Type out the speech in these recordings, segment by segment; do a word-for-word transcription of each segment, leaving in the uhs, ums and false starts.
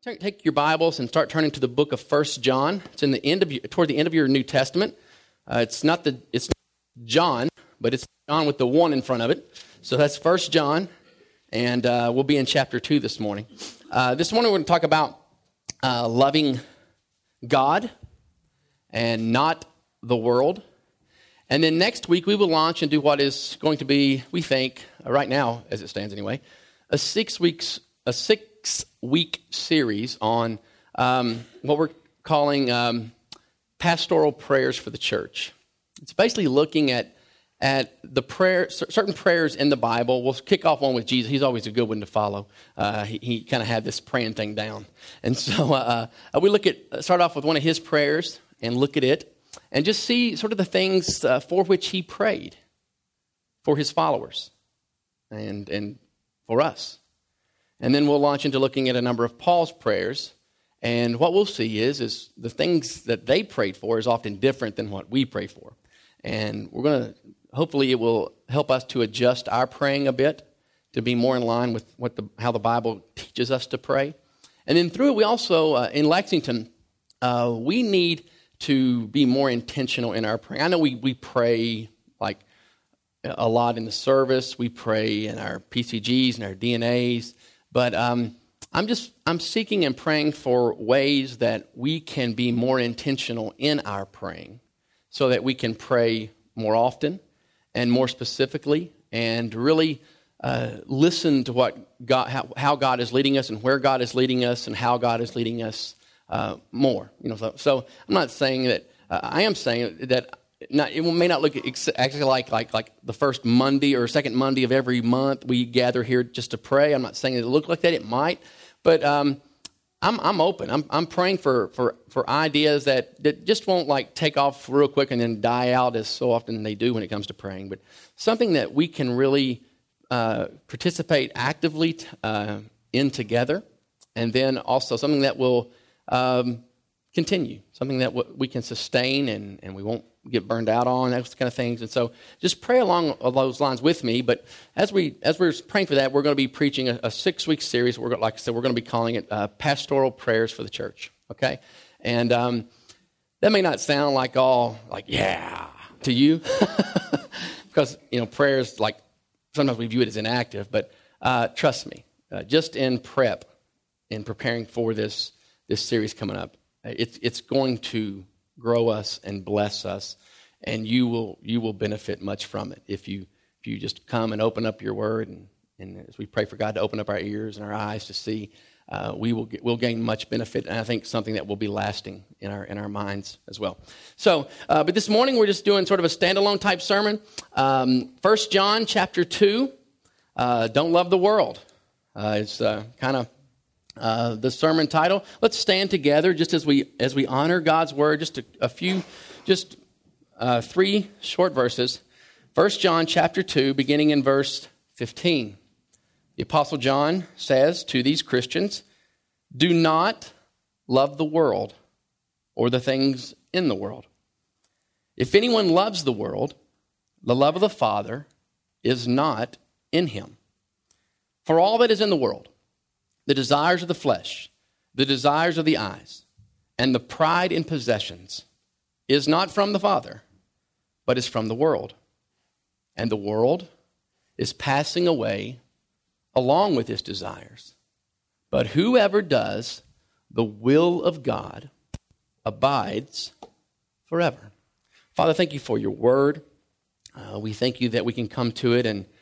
Take take your Bibles and start turning to the book of First John. It's in the end of your, toward the end of your New Testament. Uh, it's not the it's not John, but it's John with the one in front of it. So that's First John, and uh, we'll be in chapter two this morning. Uh, this morning we're going to talk about uh, loving God and not the world. And then next week we will launch and do what is going to be, we think, uh, right now as it stands anyway, a six weeks a six. week series on um, what we're calling um, pastoral prayers for the church. It's basically looking at at the prayer, certain prayers in the Bible. We'll kick off one with Jesus. He's always a good one to follow. Uh, he he kind of had this praying thing down, and so uh, uh, we look at start off with one of his prayers and look at it and just see sort of the things uh, for which he prayed for his followers and and for us. And then we'll launch into looking at a number of Paul's prayers. And what we'll see is, is the things that they prayed for is often different than what we pray for. And we're going to, hopefully it will help us to adjust our praying a bit to be more in line with what the, how the Bible teaches us to pray. And then through it, we also, uh, in Lexington, uh, we need to be more intentional in our praying. I know we, we pray like a lot in the service. We pray in our P C Gs and our D N As. But um, I'm just, I'm seeking and praying for ways that we can be more intentional in our praying so that we can pray more often and more specifically and really uh, listen to what God, how, how God is leading us and where God is leading us and how God is leading us uh, more. You know, so, so I'm not saying that, uh, I am saying that Not, it may not look exactly like, like like the first Monday or second Monday of every month we gather here just to pray. I'm not saying it look like that. It might, but um, I'm I'm open. I'm I'm praying for for, for ideas that, that just won't like take off real quick and then die out as so often they do when it comes to praying. But something that we can really uh, participate actively uh, in together, and then also something that will um, continue, something that w- we can sustain and, and we won't get burned out on, those kind of things. And so just pray along those lines with me. But as, we, as we're praying for that, we're going to be preaching a, a six-week series. We're, like I said, we're going to be calling it uh, Pastoral Prayers for the Church, okay? And um, that may not sound like all, like, yeah, to you. Because, you know, prayers, like, sometimes we view it as inactive. But uh, trust me, uh, just in prep, in preparing for this, this series coming up, it's it's going to grow us and bless us, and you will you will benefit much from it if you if you just come and open up your word, and, and as we pray for God to open up our ears and our eyes to see, uh, we will get, we'll gain much benefit, and I think something that will be lasting in our in our minds as well. So, uh, but this morning we're just doing sort of a standalone type sermon. Um, First John chapter two, uh, don't love the world. Uh, it's uh, kind of Uh, the sermon title. Let's stand together just as we as we honor God's word. Just a, a few, just uh, three short verses. First John chapter two, beginning in verse fifteen. The Apostle John says to these Christians, "Do not love the world or the things in the world. If anyone loves the world, the love of the Father is not in him. For all that is in the world, the desires of the flesh, the desires of the eyes, and the pride in possessions is not from the Father, but is from the world. And the world is passing away along with its desires. But whoever does the will of God abides forever." Father, thank you for your word. Uh, we thank you that we can come to it and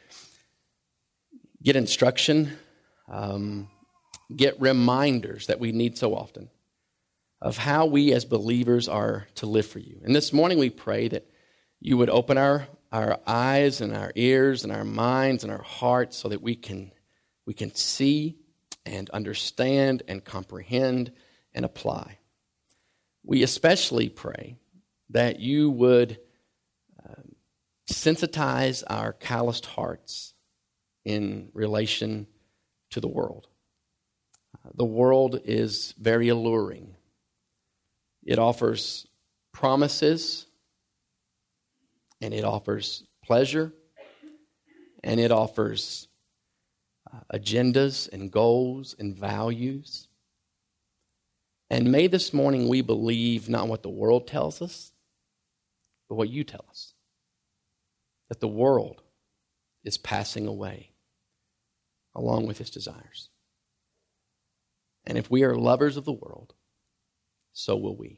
get instruction, um, get reminders that we need so often of how we as believers are to live for you. And this morning we pray that you would open our, our eyes and our ears and our minds and our hearts so that we can we can see and understand and comprehend and apply. We especially pray that you would uh, sensitize our calloused hearts in relation to the world. The world is very alluring. It offers promises, and it offers pleasure, and it offers uh, agendas and goals and values. And may this morning we believe not what the world tells us, but what you tell us. That the world is passing away along with its desires. And if we are lovers of the world, so will we.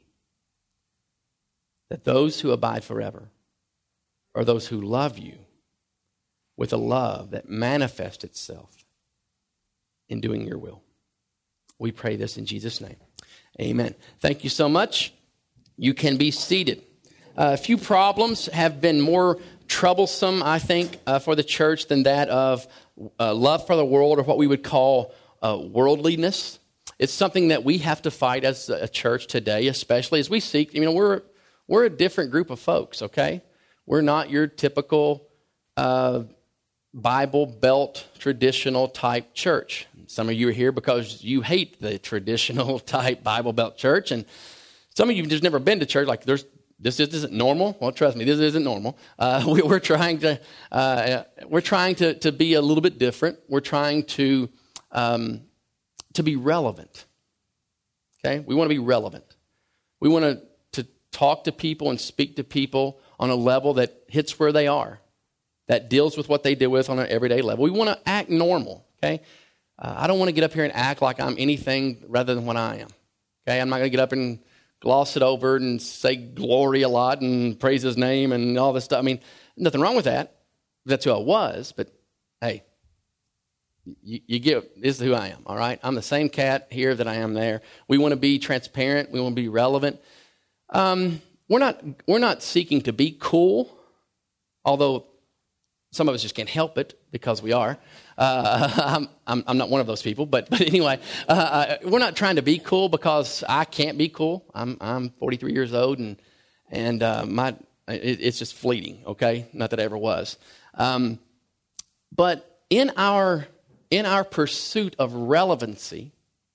That those who abide forever are those who love you with a love that manifests itself in doing your will. We pray this in Jesus' name. Amen. Thank you so much. You can be seated. Uh, a few problems have been more troublesome, I think, uh, for the church than that of uh, love for the world, or what we would call uh, worldliness. It's something that we have to fight as a church today, especially as we seek. You know, we're we're a different group of folks. Okay, we're not your typical uh, Bible Belt traditional type church. Some of you are here because you hate the traditional type Bible Belt church, and some of you have just never been to church. Like, there's this isn't normal. Well, trust me, this isn't normal. Uh, we, we're trying to uh, we're trying to to be a little bit different. We're trying to um, to be relevant. Okay, we want to be relevant. We want to to talk to people and speak to people on a level that hits where they are, that deals with what they deal with on an everyday level. We want to act normal. Okay. Uh, I don't want to get up here and act like I'm anything rather than what I am. Okay, I'm not going to get up and gloss it over and say glory a lot and praise his name and all this stuff. I mean, nothing wrong with that. That's who I was, but hey, you, you get, this is who I am, all right? I'm the same cat here that I am there. We want to be transparent. We want to be relevant. Um, we're not we're not seeking to be cool, although some of us just can't help it because we are. Uh, I'm, I'm, I'm not one of those people, but but anyway, uh, we're not trying to be cool because I can't be cool. I'm I'm forty-three years old, and and uh, my it, it's just fleeting. Okay, not that I ever was. Um, but in our in our pursuit of relevancy,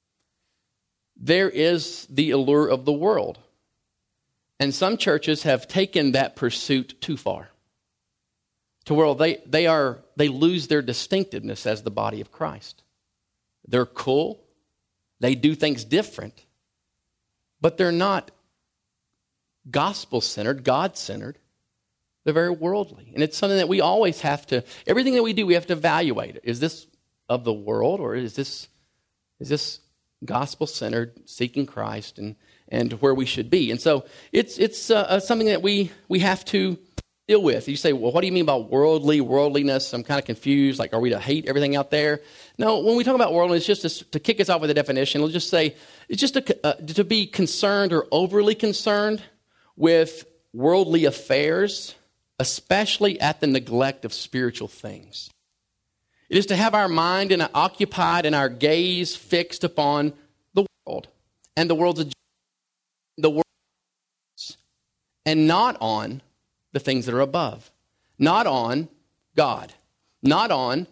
there is the allure of the world, and some churches have taken that pursuit too far. To where they, they are they lose their distinctiveness as the body of Christ. They're cool. They do things different. But they're not gospel-centered, God-centered. They're very worldly. And it's something that we always have to, everything that we do, we have to evaluate. Is this of the world, or is this is this gospel-centered, seeking Christ and, and where we should be? And so it's it's uh, something that we we have to deal with. You say, well, what do you mean by worldly, worldliness? I'm kind of confused. Like, are we to hate everything out there? No, when we talk about worldliness, just to, to kick us off with a definition, let's just say it's just to, uh, to be concerned or overly concerned with worldly affairs, especially at the neglect of spiritual things. It is to have our mind and occupied and our gaze fixed upon the world and the world's agenda, the world, and not on the things that are above, not on God, not on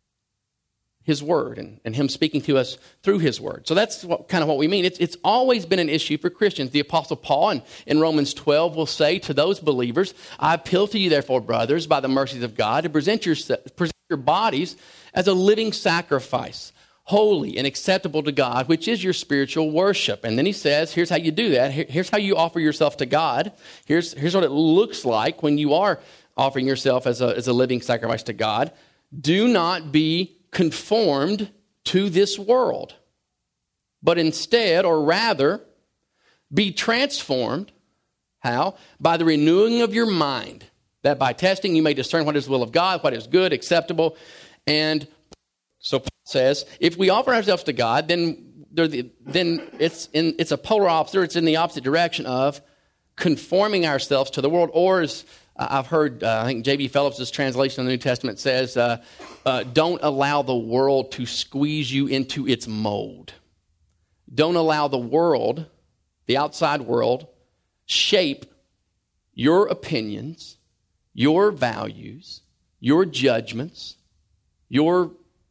His Word and, and Him speaking to us through His Word. So that's what, kind of what we mean. It's, it's always been an issue for Christians. The Apostle Paul in, in Romans twelve will say to those believers, I appeal to you, therefore, brothers, by the mercies of God, to present your, present your bodies as a living sacrifice, holy and acceptable to God, which is your spiritual worship. And then he says, here's how you do that. Here, here's how you offer yourself to God. Here's, here's what it looks like when you are offering yourself as a, as a living sacrifice to God. Do not be conformed to this world, but instead, or rather, be transformed. How? By the renewing of your mind, that by testing you may discern what is the will of God, what is good, acceptable, and so Paul says, if we offer ourselves to God, then the, then it's in it's a polar opposite. It's in the opposite direction of conforming ourselves to the world. Or as I've heard, uh, I think J B Phillips' translation of the New Testament says, uh, uh, don't allow the world to squeeze you into its mold. Don't allow the world, the outside world, shape your opinions, your values, your judgments, your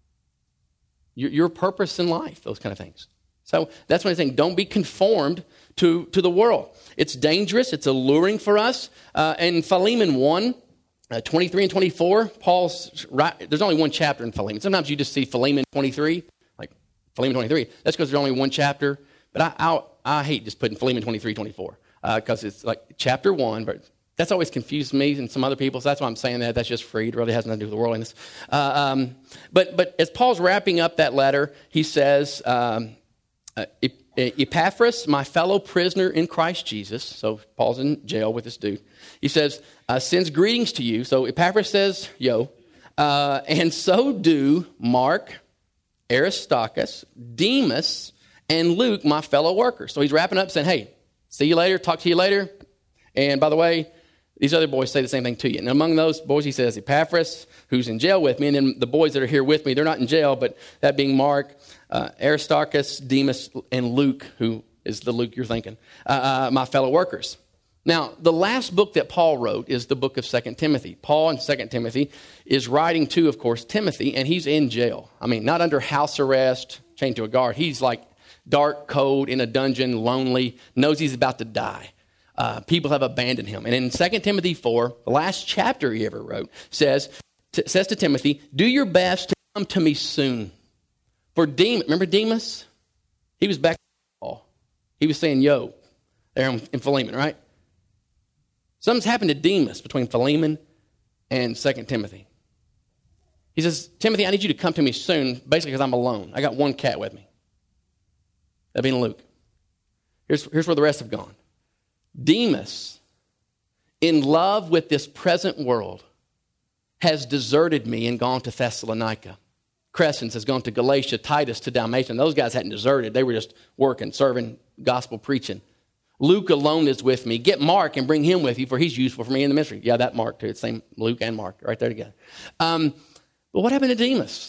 Your, your purpose in life, those kind of things. So that's what I'm saying. Don't be conformed to, to the world. It's dangerous. It's alluring for us. Uh, in Philemon one, uh, twenty-three and twenty-four, Paul's right. There's only one chapter in Philemon. Sometimes you just see Philemon twenty-three, like Philemon twenty-three. That's because there's only one chapter. But I, I'll, I hate just putting Philemon twenty-three, twenty-four because uh, it's like chapter one, but that's always confused me and some other people, so that's why I'm saying that. That's just free. It really has nothing to do with the worldliness. Uh, um, but but as Paul's wrapping up that letter, he says, um, uh, Epaphras, my fellow prisoner in Christ Jesus, so Paul's in jail with this dude, he says, uh, sends greetings to you. So Epaphras says, yo, uh, and so do Mark, Aristarchus, Demas, and Luke, my fellow workers. So he's wrapping up saying, hey, see you later, talk to you later. And by the way, these other boys say the same thing to you. And among those boys, he says, Epaphras, who's in jail with me. And then the boys that are here with me, they're not in jail, but that being Mark, uh, Aristarchus, Demas, and Luke, who is the Luke you're thinking, uh, uh, my fellow workers. Now, the last book that Paul wrote is the book of Second Timothy. Paul in Second Timothy is writing to, of course, Timothy, and he's in jail. I mean, not under house arrest, chained to a guard. He's like dark, cold, in a dungeon, lonely, knows he's about to die. Uh, people have abandoned him. And in Second Timothy four, the last chapter he ever wrote, says, t- says to Timothy, do your best to come to me soon. For Demas, remember Demas? He was back in Paul. He was saying, yo, there in, in Philemon, right? Something's happened to Demas between Philemon and Second Timothy. He says, Timothy, I need you to come to me soon, basically because I'm alone. I got one cat with me. That being Luke. Here's, here's where the rest have gone. Demas, in love with this present world, has deserted me and gone to Thessalonica. Crescens has gone to Galatia, Titus to Dalmatia. Those guys hadn't deserted. They were just working, serving, gospel preaching. Luke alone is with me. Get Mark and bring him with you, for he's useful for me in the ministry. Yeah, that Mark too. It's the same Luke and Mark right there together. Um, but what happened to Demas?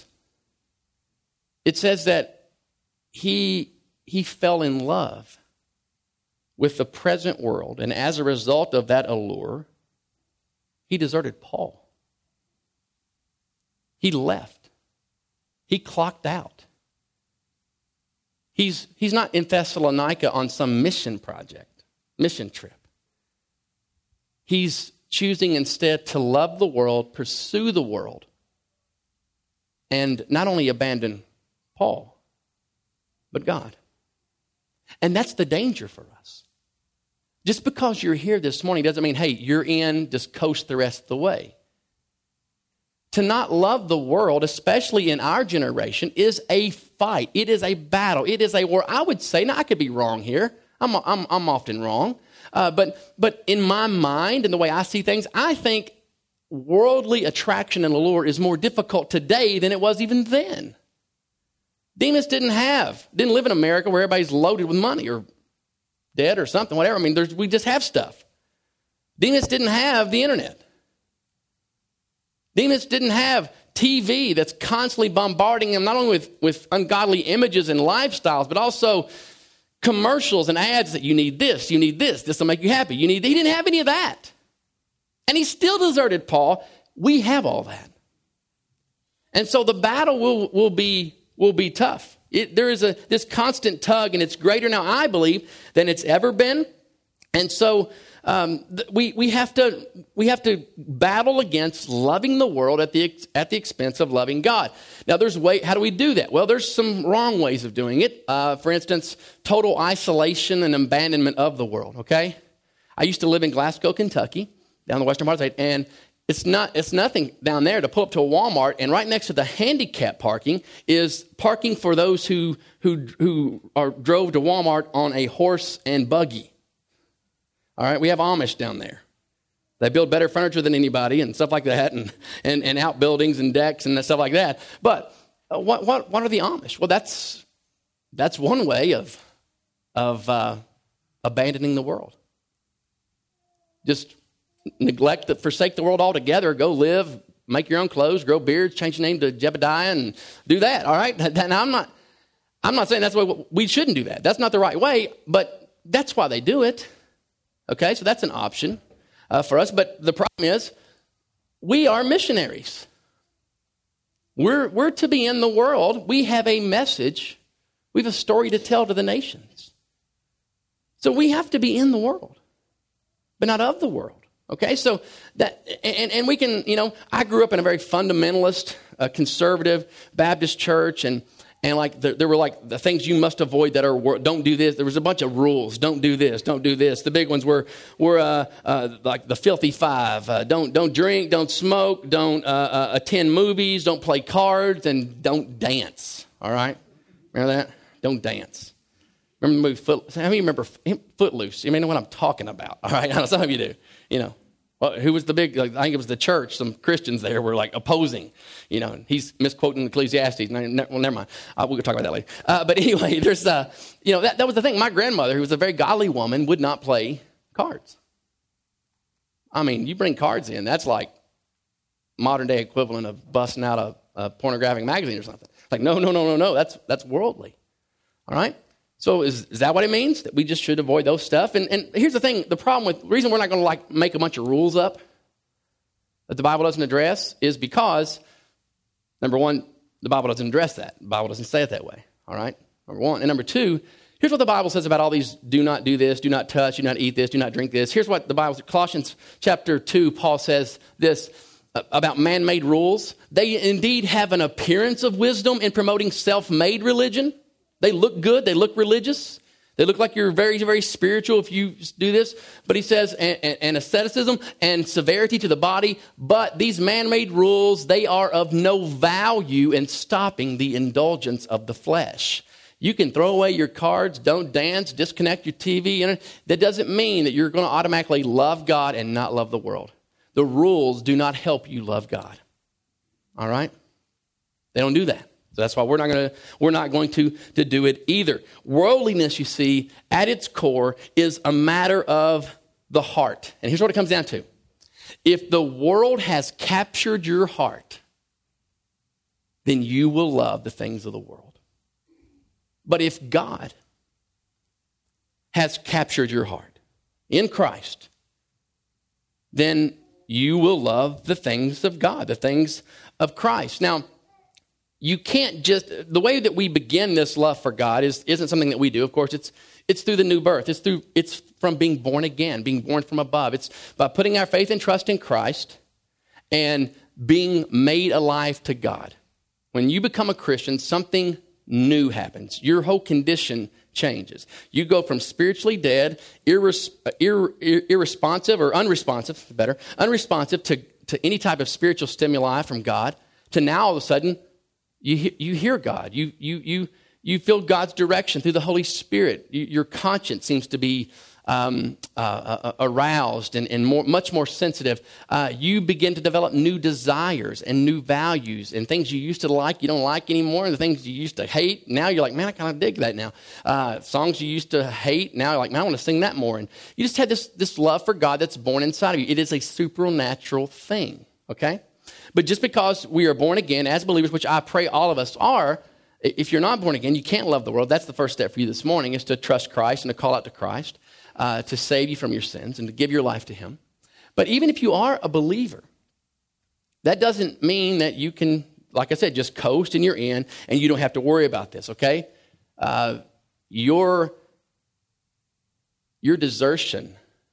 It says that he, he fell in love with the present world, and as a result of that allure, he deserted Paul. He left. He clocked out. He's, he's not in Thessalonica on some mission project, mission trip. He's choosing instead to love the world, pursue the world, and not only abandon Paul, but God. And that's the danger for us. Just because you're here this morning doesn't mean, hey, you're in, just coast the rest of the way. To not love the world, especially in our generation, is a fight. It is a battle. It is a war. I would say, now I could be wrong here. I'm, I'm, I'm often wrong. Uh, but, but in my mind and the way I see things, I think worldly attraction and allure is more difficult today than it was even then. Demas didn't have, didn't live in America where everybody's loaded with money or dead or something, whatever. I mean, there's, we just have stuff. Demas didn't have the internet. Demas didn't have T V that's constantly bombarding him, not only with, with ungodly images and lifestyles, but also commercials and ads that you need this, you need this, this will make you happy. You need. He didn't have any of that. And he still deserted Paul. We have all that. And so the battle will, will be will be tough. It, there is a this constant tug, and it's greater now, I believe, than it's ever been. And so um, th- we we have to we have to battle against loving the world at the ex- at the expense of loving God. Now, there's way. How do we do that? Well, there's some wrong ways of doing it. Uh, for instance, total isolation and abandonment of the world. Okay, I used to live in Glasgow, Kentucky, down the western part of the state, and It's not. It's nothing down there to pull up to a Walmart, and right next to the handicap parking is parking for those who who who are drove to Walmart on a horse and buggy. All right, we have Amish down there. They build better furniture than anybody and stuff like that, and and, and outbuildings and decks and stuff like that. But uh, what what what are the Amish? Well, that's that's one way of of uh, abandoning the world. Just neglect, the, forsake the world altogether, go live, make your own clothes, grow beards, change your name to Jebediah, and do that, all right? Now, I'm not, I'm not saying that's the way, we shouldn't do that. That's not the right way, but that's why they do it, okay? So that's an option uh, for us, but the problem is we are missionaries. We're, we're to be in the world. We have a message. We have a story to tell to the nations. So we have to be in the world, but not of the world. Okay, so that, and, and we can, you know, I grew up in a very fundamentalist, uh, conservative Baptist church, and And like there, there were like the things you must avoid that are, don't do this. There was a bunch of rules. Don't do this. Don't do this. The big ones were were uh, uh, like the filthy five. Uh, don't don't drink. Don't smoke. Don't uh, uh, attend movies. Don't play cards. And don't dance. All right, remember that? Don't dance. Remember the movie Foot? How many remember Footloose? You may know what I'm talking about. All right, I know some of you do. You know. Well, who was the big, like, I think it was the church, some Christians there were like opposing, you know, he's misquoting Ecclesiastes. No, no, well, never mind. Uh, we'll talk about that later. Uh, but anyway, there's, uh, you know, that, that was the thing. My grandmother, who was a very godly woman, would not play cards. I mean, you bring cards in, that's like modern day equivalent of busting out a, a pornographic magazine or something. Like, no, no, no, no, no, that's that's worldly. All right? So is, is that what it means? That we just should avoid those stuff? And, and here's the thing, the problem with, the reason we're not going to like make a bunch of rules up that the Bible doesn't address is because, number one, the Bible doesn't address that. The Bible doesn't say it that way, all right? Number one. And number two, here's what the Bible says about all these do not do this, do not touch, do not eat this, do not drink this. Here's what the Bible says. Colossians chapter two, Paul says this about man-made rules. They indeed have an appearance of wisdom in promoting self-made religion. They look good. They look religious. They look like you're very, very spiritual if you do this. But he says, and, and, and asceticism and severity to the body. But these man-made rules, they are of no value in stopping the indulgence of the flesh. You can throw away your cards, don't dance, disconnect your T V. You know, that doesn't mean that you're going to automatically love God and not love the world. The rules do not help you love God. All right? They don't do that. So that's why we're not going to we're not going to, to do it either. Worldliness, you see, at its core is a matter of the heart. And here's what it comes down to. If the world has captured your heart, then you will love the things of the world. But if God has captured your heart in Christ, then you will love the things of God, the things of Christ. Now, you can't just, the way that we begin this love for God is, isn't something that we do. Of course, it's it's through the new birth. It's through it's from being born again, being born from above. It's by putting our faith and trust in Christ and being made alive to God. When you become a Christian, something new happens. Your whole condition changes. You go from spiritually dead, irres, ir, ir, irresponsive or unresponsive, better, unresponsive to, to any type of spiritual stimuli from God, to now all of a sudden, You you hear God. You you you you feel God's direction through the Holy Spirit. You, your conscience seems to be um, uh, uh, aroused and, and more, much more sensitive. Uh, you begin to develop new desires and new values and things you used to like, you don't like anymore. And the things you used to hate, now you're like, man, I kind of dig that now. Uh, songs you used to hate, now you're like, man, I want to sing that more. And you just had this this love for God that's born inside of you. It is a supernatural thing, okay? But just because we are born again as believers, which I pray all of us are, if you're not born again, you can't love the world. That's the first step for you this morning, is to trust Christ and to call out to Christ, uh, to save you from your sins and to give your life to him. But even if you are a believer, that doesn't mean that you can, like I said, just coast and you're in and you don't have to worry about this, okay? Uh, your, your desertion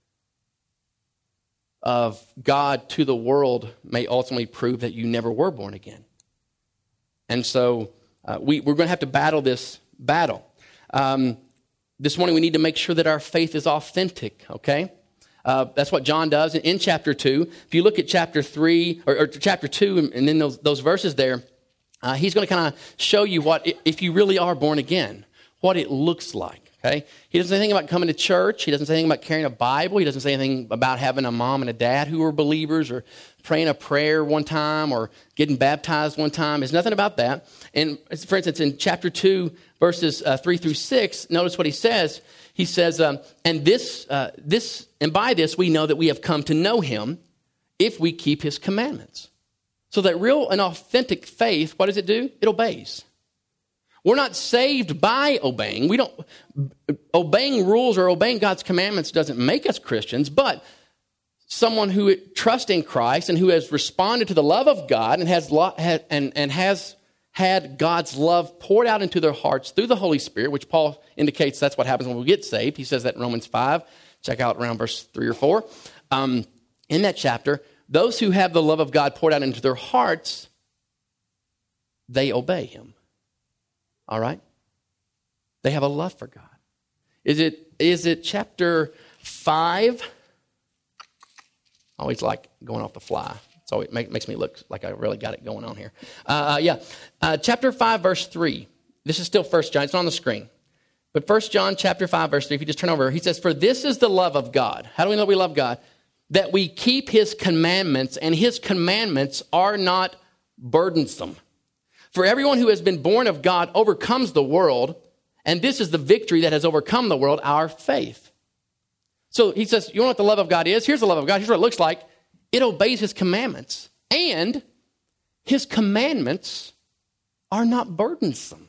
of God to the world may ultimately prove that you never were born again. And so uh, we, we're going to have to battle this battle. Um, this morning we need to make sure that our faith is authentic, okay? Uh, that's what John does in, in chapter two. If you look at chapter three, or, or chapter two, and, and then those, those verses there, uh, he's going to kind of show you what, if you really are born again, what it looks like. Okay? He doesn't say anything about coming to church. He doesn't say anything about carrying a Bible. He doesn't say anything about having a mom and a dad who are believers or praying a prayer one time or getting baptized one time. There's nothing about that. And for instance, in chapter two, verses uh, three through six, notice what he says. He says, um, and this, uh, this, and by this we know that we have come to know him if we keep his commandments. So that real and authentic faith, what does it do? It obeys. We're not saved by obeying. We don't, obeying rules or obeying God's commandments doesn't make us Christians, but someone who trusts in Christ and who has responded to the love of God and has and, and has had God's love poured out into their hearts through the Holy Spirit, which Paul indicates that's what happens when we get saved. He says that in Romans five. Check out around verse three or four. Um, in that chapter, those who have the love of God poured out into their hearts, they obey him. All right? They have a love for God. Is it is it chapter five? I always like going off the fly. It's always, it makes me look like I really got it going on here. Uh, yeah, uh, chapter five, verse three. This is still First John. It's on the screen. But First John chapter five, verse three, if you just turn over, he says, "For this is the love of God." How do we know we love God? That we keep his commandments, and his commandments are not burdensome. For everyone who has been born of God overcomes the world, and this is the victory that has overcome the world, our faith. So he says, you know what the love of God is? Here's the love of God. Here's what it looks like. It obeys his commandments, and his commandments are not burdensome.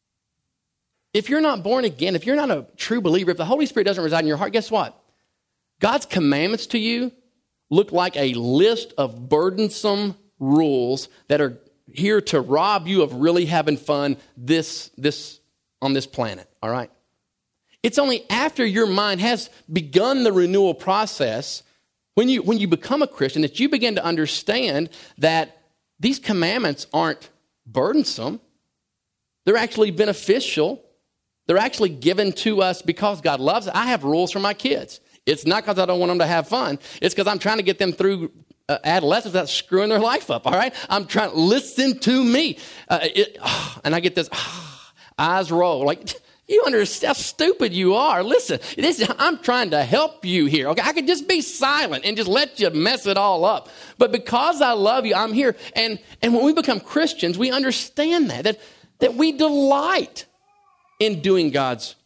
If you're not born again, if you're not a true believer, if the Holy Spirit doesn't reside in your heart, guess what? God's commandments to you look like a list of burdensome rules that are here to rob you of really having fun this, this on this planet, all right? It's only after your mind has begun the renewal process, when you, when you become a Christian, that you begin to understand that these commandments aren't burdensome. They're actually beneficial. They're actually given to us because God loves it. I have rules for my kids. It's not because I don't want them to have fun. It's because I'm trying to get them through uh, adolescence without screwing their life up, all right? I'm trying to listen to me. Uh, it, oh, and I get this, oh, eyes roll. Like, you understand how stupid you are. Listen, this is, I'm trying to help you here, okay? I could just be silent and just let you mess it all up. But because I love you, I'm here. And, and when we become Christians, we understand that, that, that we delight in doing God's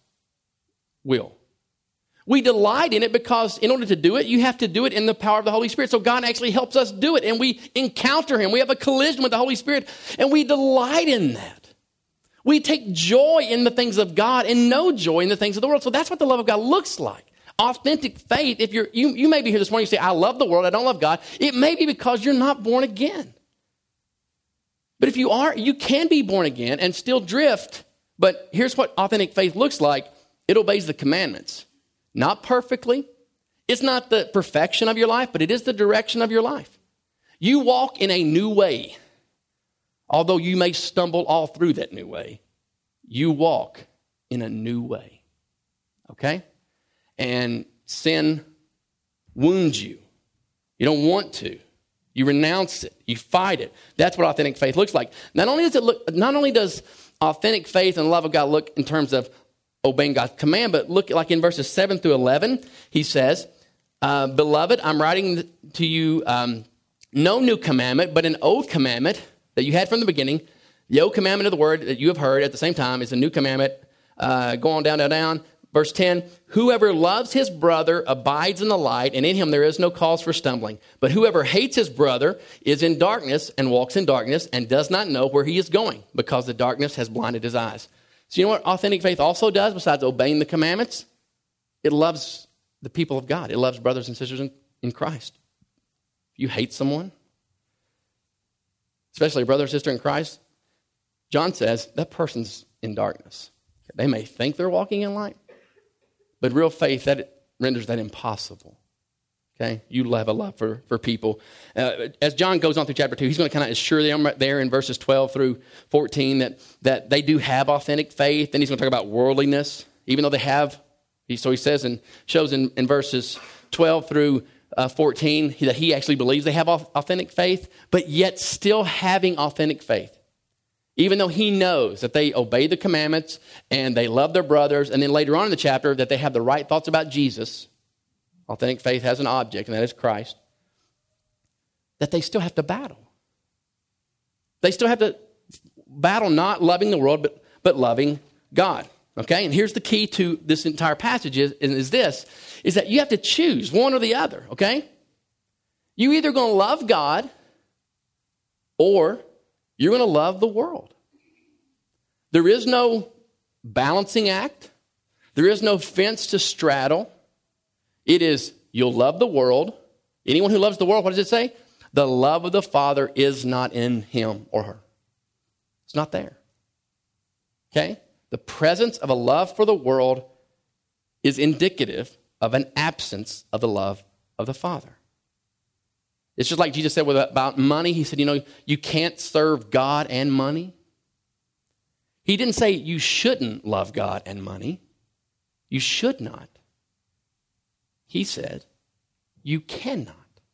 will. We delight in it because in order to do it, you have to do it in the power of the Holy Spirit. So God actually helps us do it, and we encounter him. We have a collision with the Holy Spirit, and we delight in that. We take joy in the things of God and no joy in the things of the world. So that's what the love of God looks like. Authentic faith, if you're, you, you may be here this morning and say, I love the world, I don't love God. It may be because you're not born again. But if you are, you can be born again and still drift. But here's what authentic faith looks like. It obeys the commandments. Not perfectly. It's not the perfection of your life, but it is the direction of your life. You walk in a new way. Although you may stumble all through that new way, you walk in a new way. Okay? And sin wounds you. You don't want to. You renounce it. You fight it. That's what authentic faith looks like. Not only does it look, not only does authentic faith and the love of God look in terms of obeying God's command, but look like in verses seven through eleven, he says, uh, Beloved, I'm writing to you um, no new commandment, but an old commandment that you had from the beginning. The old commandment of the word that you have heard at the same time is a new commandment. Uh, go on down, down, down. Verse ten, whoever loves his brother abides in the light, and in him there is no cause for stumbling. But whoever hates his brother is in darkness and walks in darkness and does not know where he is going because the darkness has blinded his eyes. So you know what authentic faith also does besides obeying the commandments? It loves the people of God. It loves brothers and sisters in, in Christ. If you hate someone, especially a brother or sister in Christ, John says that person's in darkness. They may think they're walking in light, but real faith, that renders that impossible. Okay? You have a love for, for people. Uh, as John goes on through chapter two, he's going to kind of assure them right there in verses twelve through fourteen that, that they do have authentic faith. Then he's going to talk about worldliness, even though they have. He, so he says and shows in, in verses twelve through uh, fourteen that he actually believes they have authentic faith, but yet still having authentic faith. Even though he knows that they obey the commandments and they love their brothers, and then later on in the chapter that they have the right thoughts about Jesus. Authentic faith has an object, and that is Christ. That they still have to battle. They still have to battle not loving the world, but, but loving God. Okay? And here's the key to this entire passage is, is this, is that you have to choose one or the other. Okay? You're either going to love God or you're going to love the world. There is no balancing act. There is no fence to straddle. It is, you'll love the world. Anyone who loves the world, what does it say? The love of the Father is not in him or her. It's not there. Okay? The presence of a love for the world is indicative of an absence of the love of the Father. It's just like Jesus said about money. He said, you know, you can't serve God and money. He didn't say you shouldn't love God and money. You should not. He said you cannot.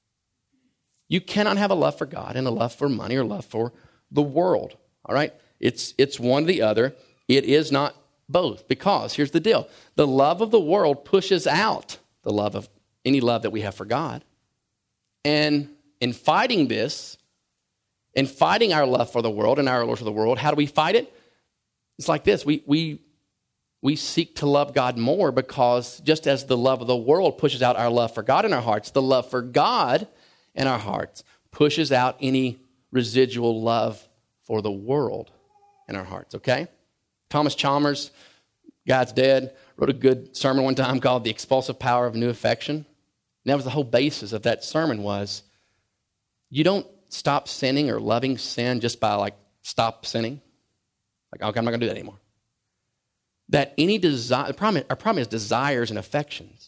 You cannot have a love for God and a love for money or love for the world. All right? It's, it's one or the other. It is not both, because here's the deal. The love of the world pushes out the love of any love that we have for God. And in fighting this, in fighting our love for the world and our love for the world, how do we fight it? It's like this. We, we, we seek to love God more, because just as the love of the world pushes out our love for God in our hearts, the love for God in our hearts pushes out any residual love for the world in our hearts, okay? Thomas Chalmers, God's dead, wrote a good sermon one time called The Expulsive Power of New Affection. And that was the whole basis of that sermon was, you don't stop sinning or loving sin just by like, stop sinning. Like, okay, I'm not going to do that anymore. That any desire, the problem, our problem is desires and affections.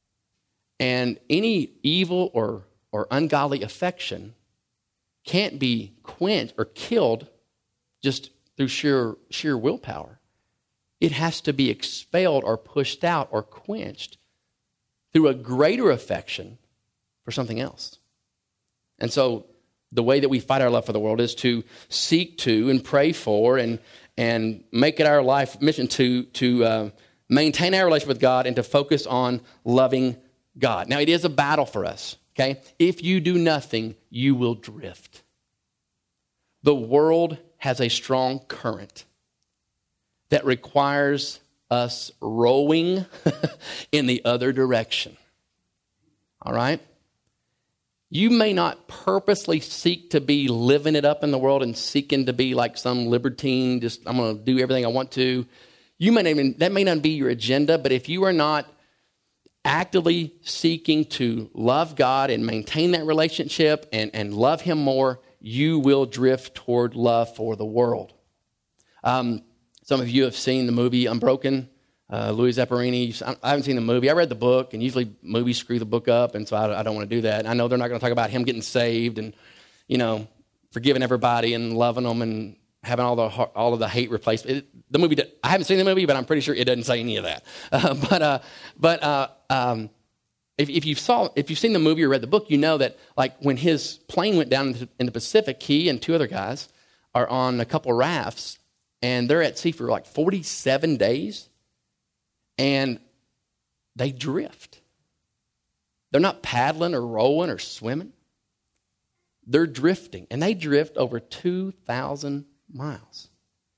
And any evil or, or ungodly affection can't be quenched or killed just through sheer, sheer willpower. It has to be expelled or pushed out or quenched through a greater affection for something else. And so the way that we fight our love for the world is to seek to and pray for and, and make it our life mission to, to uh, maintain our relationship with God and to focus on loving God. Now, it is a battle for us, okay? If you do nothing, you will drift. The world has a strong current that requires us rowing in the other direction. All right? You may not purposely seek to be living it up in the world and seeking to be like some libertine, just I'm going to do everything I want to. You may not even, that may not be your agenda, but if you are not actively seeking to love God and maintain that relationship and, and love Him more, you will drift toward love for the world. Um, some of you have seen the movie Unbroken, uh, Louis Zamperini. I haven't seen the movie. I read the book, and usually movies screw the book up, and so I, I don't want to do that. I know they're not going to talk about him getting saved and, you know, forgiving everybody and loving them and having all the all of the hate replaced. It, the movie, I haven't seen the movie, but I'm pretty sure it doesn't say any of that. Uh, but uh, but uh, um, if, if you saw, if you've seen the movie or read the book, you know that like when his plane went down into, in the Pacific, he and two other guys are on a couple of rafts, and they're at sea for like forty-seven days, and they drift. They're not paddling or rowing or swimming. They're drifting, and they drift over two thousand miles.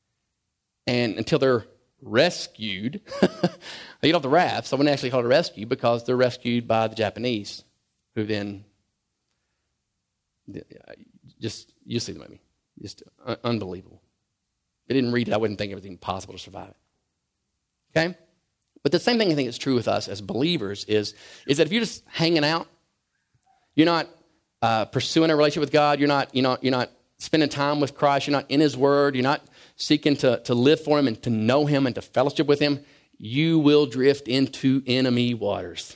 And until they're rescued, they get off the raft, so I wouldn't actually call it a rescue because they're rescued by the Japanese, who then, just, you see the movie, just uh, unbelievable. If I didn't read it, I wouldn't think it was even possible to survive it. Okay? But the same thing I think is true with us as believers is, is that if you're just hanging out, you're not uh, pursuing a relationship with God, you're not, you're not, you're not spending time with Christ, you're not in His Word, you're not seeking to, to live for Him and to know Him and to fellowship with Him, you will drift into enemy waters.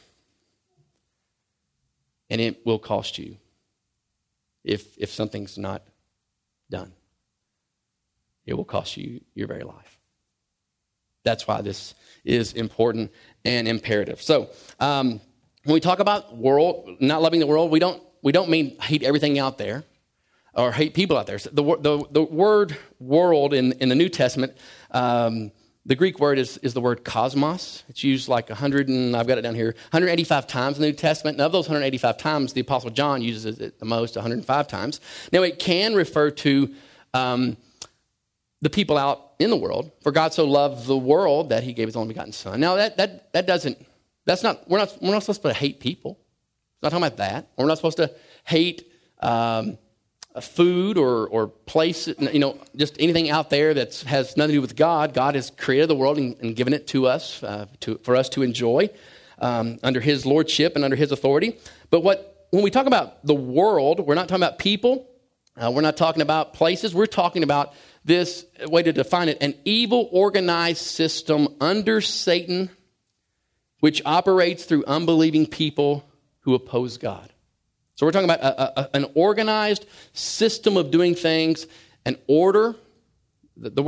And it will cost you if, if something's not done. It will cost you your very life. That's why this is important and imperative. So um, when we talk about world, not loving the world, we don't we don't mean hate everything out there or hate people out there. So the, the, the word world in, in the New Testament, um, the Greek word is, is the word cosmos. It's used like one hundred, and I've got it down here, one hundred eighty-five times in the New Testament. And of those one hundred eighty-five times, the Apostle John uses it the most, one hundred five times. Now, it can refer to um, the people out in the world. For God so loved the world that He gave His only begotten Son. Now, that that that doesn't, that's not, we're not, we're not supposed to hate people. It's not talking about that. We're not supposed to hate um, food or or place, you know, just anything out there that has nothing to do with God. God has created the world and, and given it to us, uh, to for us to enjoy um, under His lordship and under His authority. But what when we talk about the world, we're not talking about people. Uh, we're not talking about places. We're talking about this way to define it, an evil organized system under Satan, which operates through unbelieving people who oppose God. So we're talking about a, a, an organized system of doing things, an order. The, the word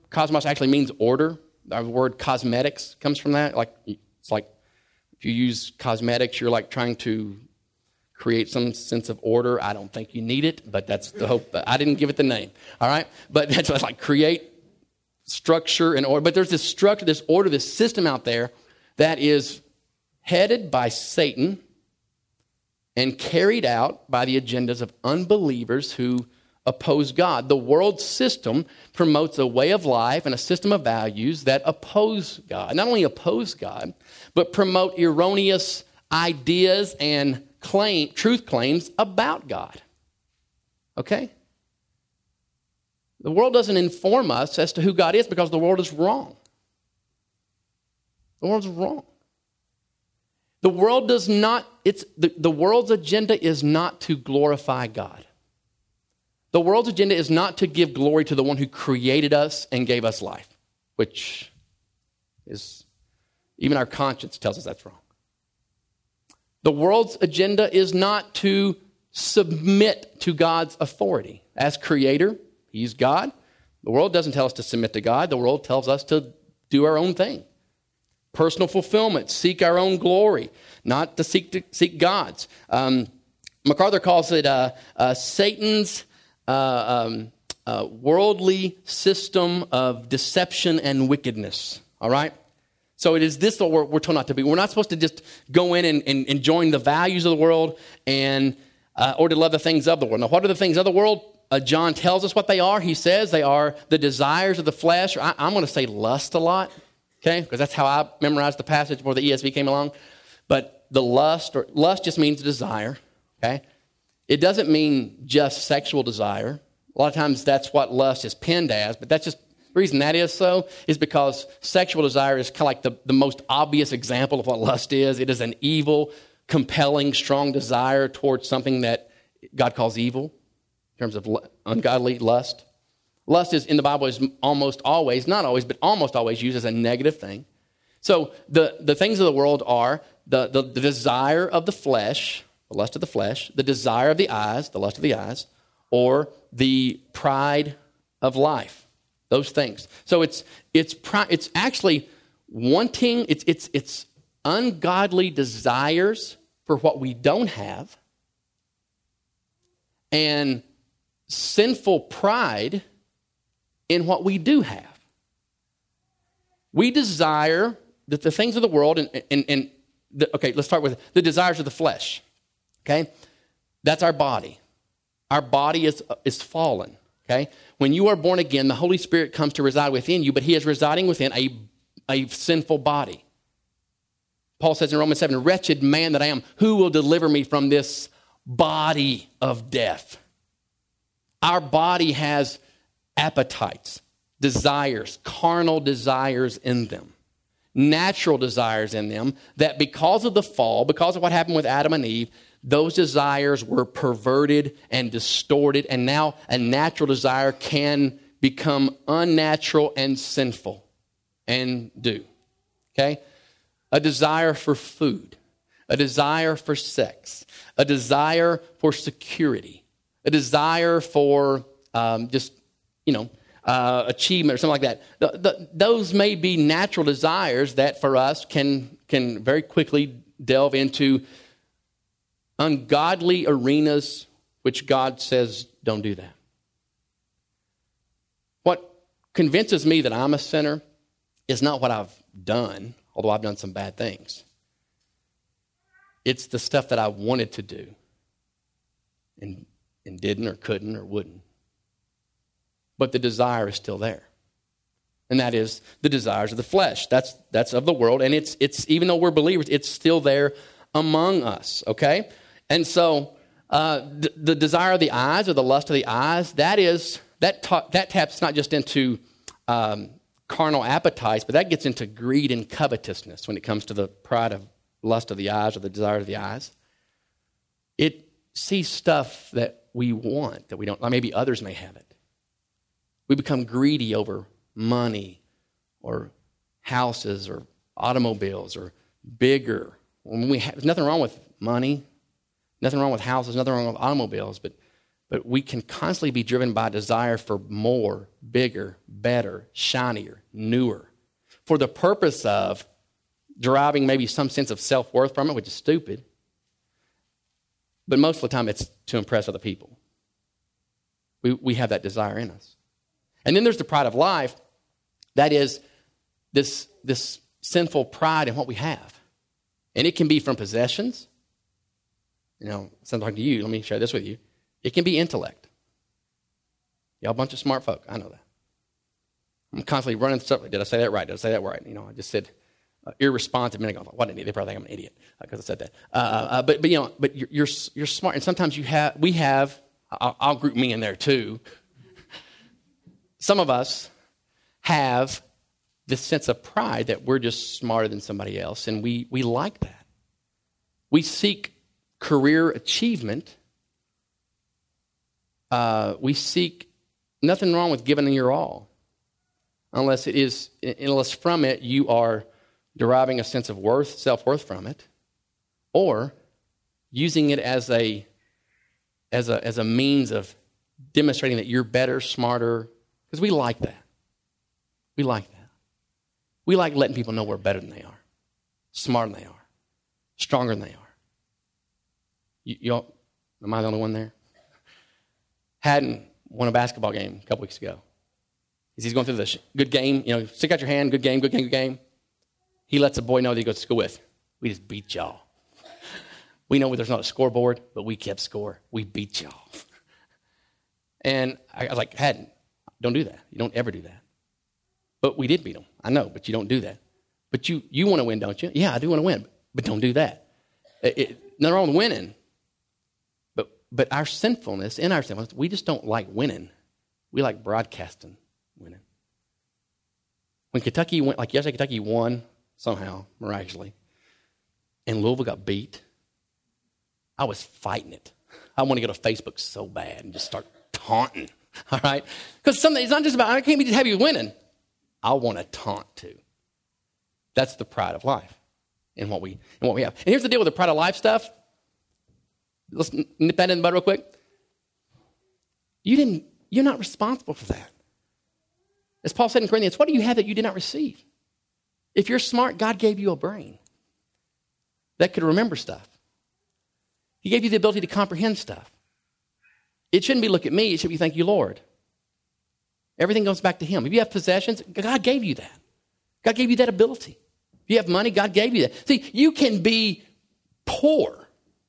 cosmos actually means order. The word cosmetics comes from that. Like it's like if you use cosmetics, you're like trying to create some sense of order. I don't think you need it, but that's the hope. I didn't give it the name. All right, but that's what it's like, create structure and order. But there's this structure, this order, this system out there that is headed by Satan and carried out by the agendas of unbelievers who oppose God. The world system promotes a way of life and a system of values that oppose God. Not only oppose God, but promote erroneous ideas and claim truth claims about God. Okay? The world doesn't inform us as to who God is because the world is wrong. The world's wrong. The world does not, it's the, the world's agenda is not to glorify God. The world's agenda is not to give glory to the one who created us and gave us life, which is, even our conscience tells us that's wrong. The world's agenda is not to submit to God's authority. As creator, he's God. The world doesn't tell us to submit to God. The world tells us to do our own thing. Personal fulfillment, seek our own glory, not to seek to seek God's. Um, MacArthur calls it uh, uh, Satan's uh, um, uh, worldly system of deception and wickedness. All right? So it is this what we're, we're told not to be. We're not supposed to just go in and, and, and join the values of the world and uh, or to love the things of the world. Now, what are the things of the world? Uh, John tells us what they are. He says they are the desires of the flesh. I, I'm going to say lust a lot. Okay, because that's how I memorized the passage before the E S V came along. But the lust, or lust just means desire, okay? It doesn't mean just sexual desire. A lot of times that's what lust is pinned as, but that's just, the reason that is so is because sexual desire is kind of like the, the most obvious example of what lust is. It is an evil, compelling, strong desire towards something that God calls evil in terms of ungodly lust. Lust is in the Bible is almost always, not always, but almost always used as a negative thing. So the, the things of the world are the, the, the desire of the flesh, the lust of the flesh, the desire of the eyes, the lust of the eyes, or the pride of life. Those things. So it's it's it's actually wanting, it's it's it's ungodly desires for what we don't have, and sinful pride in what we do have. We desire that the things of the world, and, and, and the, okay, let's start with the desires of the flesh, okay? That's our body. Our body is, is fallen, okay? When you are born again, the Holy Spirit comes to reside within you, but he is residing within a, a sinful body. Paul says in Romans seven, wretched man that I am, who will deliver me from this body of death? Our body has appetites, desires, carnal desires in them, natural desires in them, that because of the fall, because of what happened with Adam and Eve, those desires were perverted and distorted, and now a natural desire can become unnatural and sinful and do. Okay? A desire for food, a desire for sex, a desire for security, a desire for um, just you know, uh, achievement or something like that. The, the, those may be natural desires that for us can, can very quickly delve into ungodly arenas, which God says don't do that. What convinces me that I'm a sinner is not what I've done, although I've done some bad things. It's the stuff that I wanted to do and, and didn't or couldn't or wouldn't. But the desire is still there. And that is the desires of the flesh. That's that's of the world. And it's it's even though we're believers, it's still there among us. Okay? And so uh, the, the desire of the eyes or the lust of the eyes, that is that ta- that taps not just into um, carnal appetites, but that gets into greed and covetousness when it comes to the pride of lust of the eyes or the desire of the eyes. It sees stuff that we want that we don't, or maybe others may have it. We become greedy over money or houses or automobiles or bigger. When we have, there's nothing wrong with money, nothing wrong with houses, nothing wrong with automobiles, but But we can constantly be driven by a desire for more, bigger, better, shinier, newer, for the purpose of deriving maybe some sense of self-worth from it, which is stupid. But most of the time, it's to impress other people. We, we have that desire in us. And then there's the pride of life. That is this, this sinful pride in what we have. And it can be from possessions. You know, I'm talking to you. Let me share this with you. It can be intellect. Y'all a bunch of smart folk. I know that. I'm constantly running stuff. Did I say that right? Did I say that right? You know, I just said uh, irresponsive a minute ago. What an idiot. They probably think I'm an idiot because uh, I said that. Uh, uh, but, but, you know, but you're, you're, you're smart. And sometimes you have, we have, I'll, I'll group me in there too. Some of us have this sense of pride that we're just smarter than somebody else. And we, we like that. We seek career achievement. Uh, we seek nothing wrong with giving your all, unless it is, unless from it you are deriving a sense of worth, self-worth from it, or using it as a as a as a means of demonstrating that you're better, smarter, because we like that. We like that. We like letting people know we're better than they are, smarter than they are, stronger than they are. You, y'all, am I the only one there? Haddon won a basketball game a couple weeks ago. He's going through this good game, you know, stick out your hand, good game, good game, good game. He lets a boy know that he goes to school with. We just beat y'all. We know there's not a scoreboard, but we kept score. We beat y'all. And I was like, Haddon, don't do that. You don't ever do that. But we did beat them. I know, but you don't do that. But you you want to win, don't you? Yeah, I do want to win, but don't do that. It, it, nothing wrong with winning. But our sinfulness, in our sinfulness, we just don't like winning. We like broadcasting winning. When Kentucky went, like yesterday, Kentucky won somehow, miraculously, and Louisville got beat, I was fighting it. I want to go to Facebook so bad and just start taunting, all right? Because something, it's not just about, I can't be just happy with winning. I want to taunt too. That's the pride of life in what we, in what we have. And here's the deal with the pride of life stuff. Let's nip that in the bud real quick. You didn't, you're not responsible for that. As Paul said in Corinthians, what do you have that you did not receive? If you're smart, God gave you a brain that could remember stuff. He gave you the ability to comprehend stuff. It shouldn't be look at me, it should be thank you, Lord. Everything goes back to him. If you have possessions, God gave you that. God gave you that ability. If you have money, God gave you that. See, you can be poor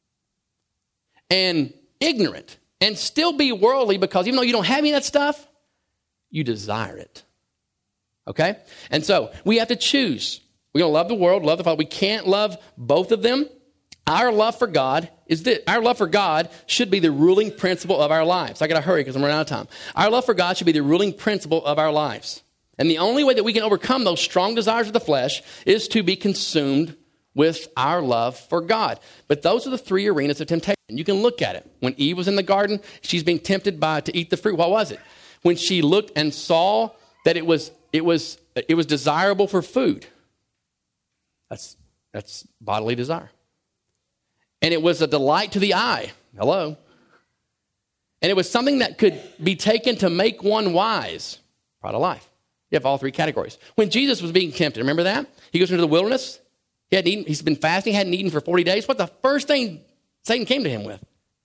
and ignorant and still be worldly because even though you don't have any of that stuff, you desire it. Okay? And so we have to choose. We're going to love the world, love the Father. We can't love both of them. Our love for God is this. Our love for God should be the ruling principle of our lives. I got to hurry because I'm running out of time. Our love for God should be the ruling principle of our lives. And the only way that we can overcome those strong desires of the flesh is to be consumed with our love for God. But those are the three arenas of temptation. You can look at it. When Eve was in the garden, she's being tempted by to eat the fruit. What was it? When she looked and saw that it was it was it was desirable for food. That's that's bodily desire. And it was a delight to the eye. Hello. And it was something that could be taken to make one wise. Pride of life. You have all three categories. When Jesus was being tempted, remember that? He goes into the wilderness. He hadn't eaten, he's been fasting, hadn't eaten for forty days. What's the first thing Satan came to him with?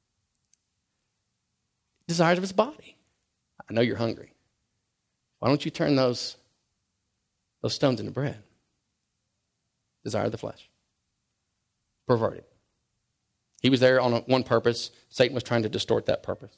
Desires of his body. I know you're hungry. Why don't you turn those, those stones into bread? Desire of the flesh. Perverted. He was there on a, one purpose. Satan was trying to distort that purpose.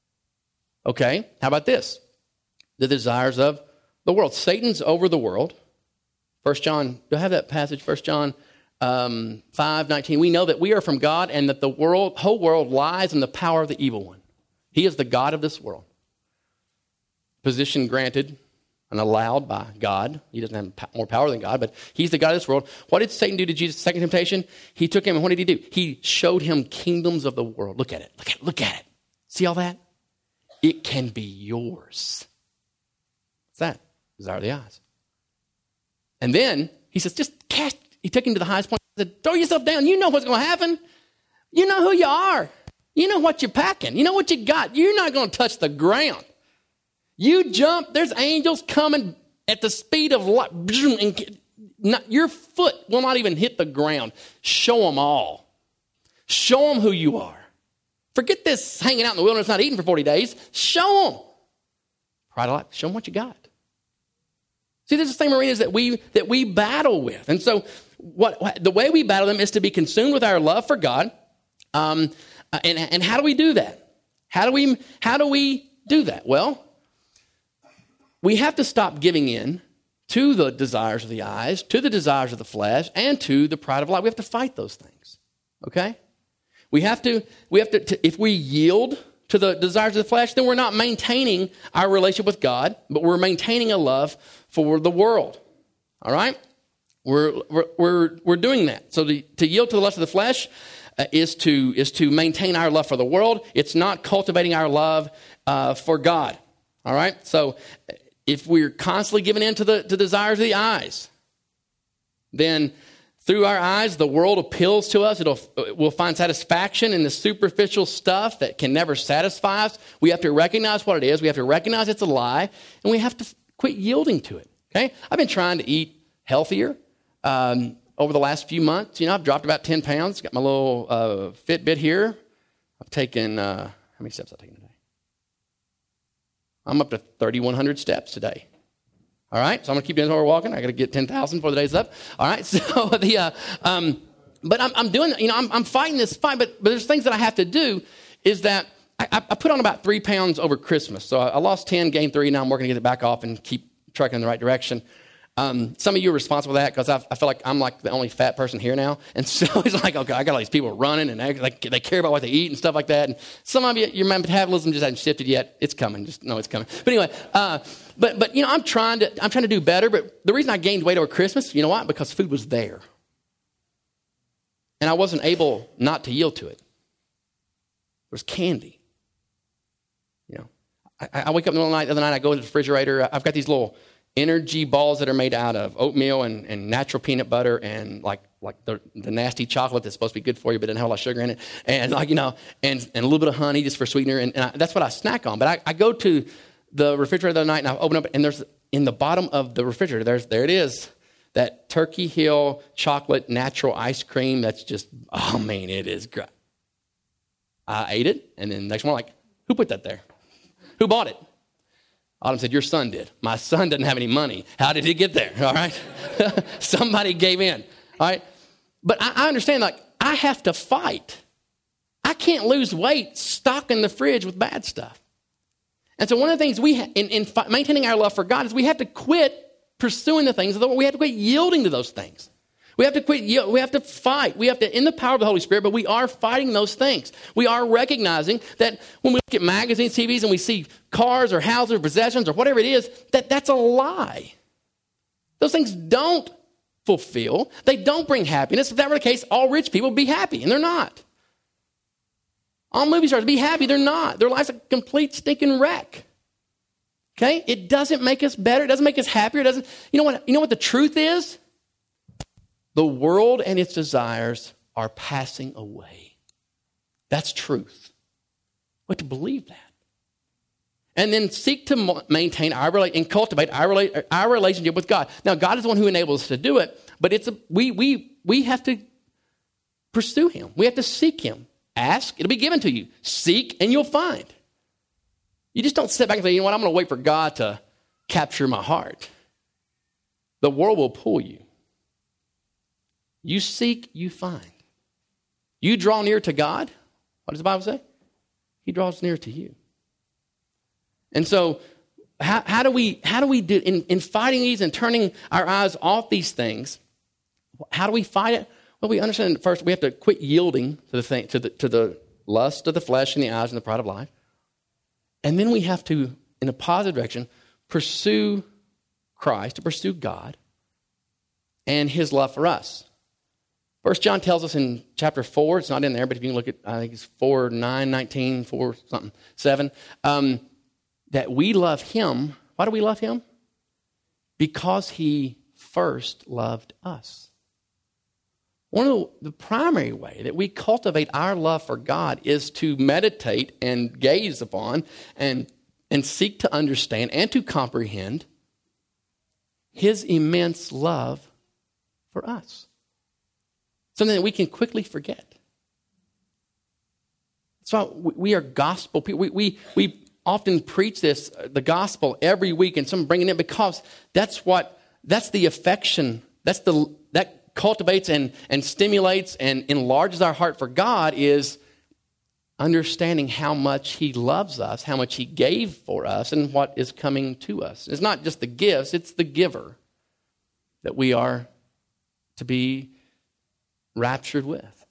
Okay, how about this? The desires of the world. Satan's over the world. First John, do I have that passage? First John um, five nineteen. We know that we are from God and that the world, whole world lies in the power of the evil one. He is the God of this world. Position granted and allowed by God. He doesn't have more power than God, but he's the God of this world. What did Satan do to Jesus' second temptation? He took him and what did he do? He showed him kingdoms of the world. Look at it. Look at it. Look at it. See all that? It can be yours. What's that? Desire of the eyes. And then he says, just cast. He took him to the highest point. He said, throw yourself down. You know what's going to happen. You know who you are. You know what you're packing. You know what you got. You're not going to touch the ground. You jump, there's angels coming at the speed of light. And not, your foot will not even hit the ground. Show them all. Show them who you are. Forget this hanging out in the wilderness, not eating for forty days. Show them. Pride of life. Show them what you got. See, there's the same arenas that we that we battle with. And so what, what the way we battle them is to be consumed with our love for God. Um, and, and how do we do that? How do we how do we do that? Well, we have to stop giving in to the desires of the eyes, to the desires of the flesh, and to the pride of life. We have to fight those things. Okay? We have to, we have to, to, if we yield to the desires of the flesh, then we're not maintaining our relationship with God, but we're maintaining a love for the world. All right? We're, we're, we're, we're doing that. So to, to yield to the lust of the flesh uh, is to, is to maintain our love for the world. It's not cultivating our love uh, for God. All right? So if we're constantly giving in to the, to the desires of the eyes, then through our eyes, the world appeals to us. It'll, we'll find satisfaction in the superficial stuff that can never satisfy us. We have to recognize what it is. We have to recognize it's a lie, and we have to quit yielding to it. Okay? I've been trying to eat healthier um, over the last few months. You know, I've dropped about ten pounds. Got my little uh, Fitbit here. I've taken, uh, how many steps have I taken today? I'm up to thirty-one hundred steps today. All right, so I'm going to keep doing this while we're walking. I got to get ten thousand before the day's up. All right, so the, uh, um, but I'm, I'm doing, you know, I'm, I'm fighting this fight, but, but there's things that I have to do is that I, I put on about three pounds over Christmas. So I, I lost ten, gained three. Now I'm working to get it back off and keep trucking in the right direction. Um, some of you are responsible for that because I feel like I'm like the only fat person here now. And so it's like, okay, I got all these people running and they, like, they care about what they eat and stuff like that. And some of you, your metabolism just hasn't shifted yet. It's coming. Just know it's coming. But anyway, uh, but, but, you know, I'm trying to, I'm trying to do better. But the reason I gained weight over Christmas, you know what? Because food was there. And I wasn't able not to yield to it. It was candy. You know, I, I wake up in the middle of the night, the other night I go to the refrigerator. I've got these little energy balls that are made out of oatmeal and, and natural peanut butter and like like the, the nasty chocolate that's supposed to be good for you but doesn't have a lot of sugar in it, and like you know and, and a little bit of honey just for sweetener, and, and I, that's what I snack on. But I, I go to the refrigerator the other night and I open up and there's in the bottom of the refrigerator there's there it is, that Turkey Hill chocolate natural ice cream that's just, oh man, it is great. I ate it, and then next one I'm like, who put that there? Who bought it? Autumn said, your son did. My son doesn't have any money. How did he get there? All right. Somebody gave in. All right. But I, I understand, like, I have to fight. I can't lose weight stocking the fridge with bad stuff. And so one of the things we, ha- in, in fi- maintaining our love for God is we have to quit pursuing the things of the world. We have to quit yielding to those things. We have to quit, we have to fight. We have to, in the power of the Holy Spirit, but we are fighting those things. We are recognizing that when we look at magazines, T Vs, and we see cars or houses or possessions or whatever it is, that that's a lie. Those things don't fulfill. They don't bring happiness. If that were the case, all rich people would be happy, and they're not. All movie stars be happy, they're not. Their life's a complete stinking wreck. Okay? It doesn't make us better. It doesn't make us happier. It doesn't, you know what, you know what the truth is? The world and its desires are passing away. That's truth. We have to believe that. And then seek to maintain our and cultivate our, our relationship with God. Now, God is the one who enables us to do it, but it's a, we we we have to pursue Him. We have to seek Him. Ask, it'll be given to you. Seek, and you'll find. You just don't sit back and say, you know what, I'm going to wait for God to capture my heart. The world will pull you. You seek, you find. You draw near to God. What does the Bible say? He draws near to you. And so how, how do we how do we do in, in fighting these and turning our eyes off these things? How do we fight it? Well, we understand that first we have to quit yielding to the thing, to the to the lust of the flesh and the eyes and the pride of life. And then we have to, in a positive direction, pursue Christ, to pursue God and His love for us. First John tells us in chapter four, it's not in there, but if you can look at, I think it's four, nine, nineteen, four, something, seven, um, that we love Him. Why do we love Him? Because He first loved us. One of the, the primary way that we cultivate our love for God is to meditate and gaze upon and, and seek to understand and to comprehend his immense love for us. Something that we can quickly forget. So we are gospel people. We, we, we often preach this, the gospel, every week, and some bringing it because that's what, that's the affection, that's the, that cultivates and, and stimulates and enlarges our heart for God is understanding how much he loves us, how much he gave for us, and what is coming to us. It's not just the gifts, it's the giver that we are to be raptured with.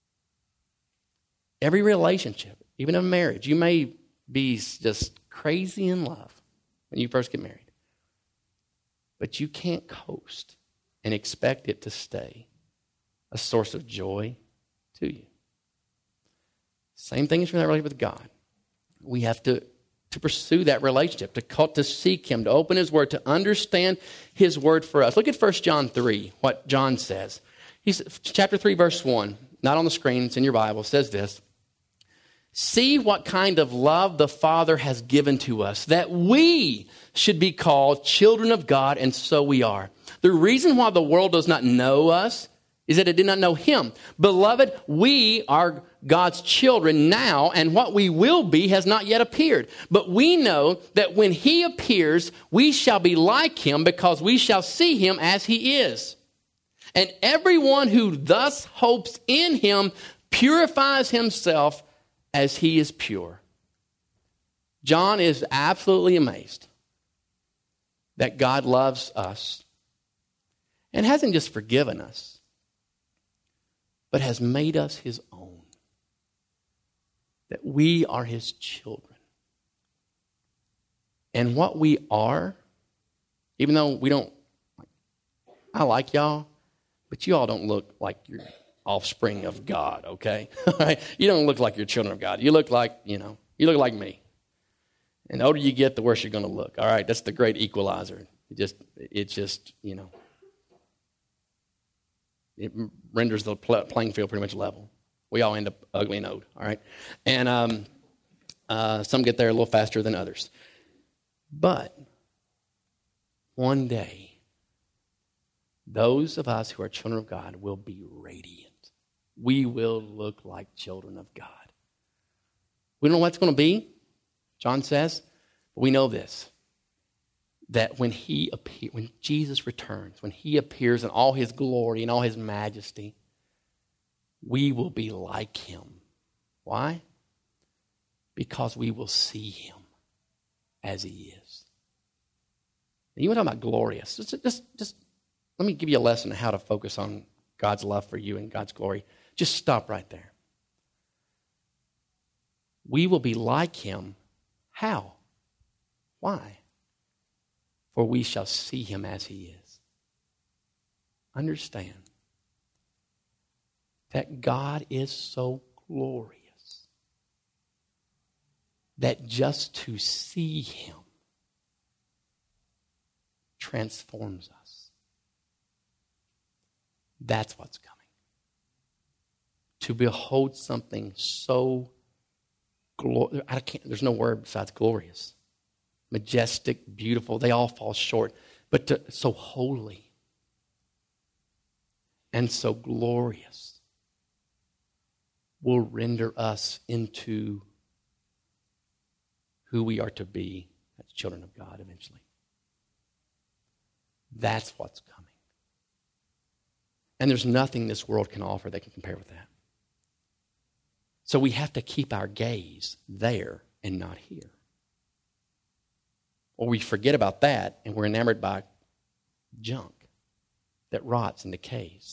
Every relationship, even a marriage, you may be just crazy in love when you first get married. But you can't coast and expect it to stay a source of joy to you. Same thing is for that relationship with God. We have to, to pursue that relationship, to call, to seek him, to open his word, to understand his word for us. Look at First John three, what John says. He's, chapter three, verse one, not on the screen, it's in your Bible, says this. See what kind of love the Father has given to us, that we should be called children of God, and so we are. The reason why the world does not know us is that it did not know him. Beloved, we are God's children now, and what we will be has not yet appeared. But we know that when he appears, we shall be like him, because we shall see him as he is. And everyone who thus hopes in him purifies himself as he is pure. John is absolutely amazed that God loves us and hasn't just forgiven us, but has made us his own. That we are his children. And what we are, even though we don't, I like y'all, but you all don't look like you're offspring of God, okay? You don't look like you're children of God. You look like, you know, you look like me. And the older you get, the worse you're going to look. All right, that's the great equalizer. It just, it just, you know, it renders the playing field pretty much level. We all end up ugly and old, all right? And um, uh, some get there a little faster than others. But one day, those of us who are children of God will be radiant. We will look like children of God. We don't know what it's going to be, John says, but we know this, that when he appear, when Jesus returns, when he appears in all his glory and all his majesty, we will be like him. Why? Because we will see him as he is. And you want to talk about glorious. Just, just, just let me give you a lesson on how to focus on God's love for you and God's glory. Just stop right there. We will be like him. How? Why? For we shall see him as he is. Understand that God is so glorious that just to see him transforms us. That's what's coming. To behold something so glorious, I can't, there's no word besides glorious. Majestic, beautiful, they all fall short. But to, so holy and so glorious will render us into who we are to be as children of God eventually. That's what's coming. And there's nothing this world can offer that can compare with that. So we have to keep our gaze there and not here. Or we forget about that and we're enamored by junk that rots and decays.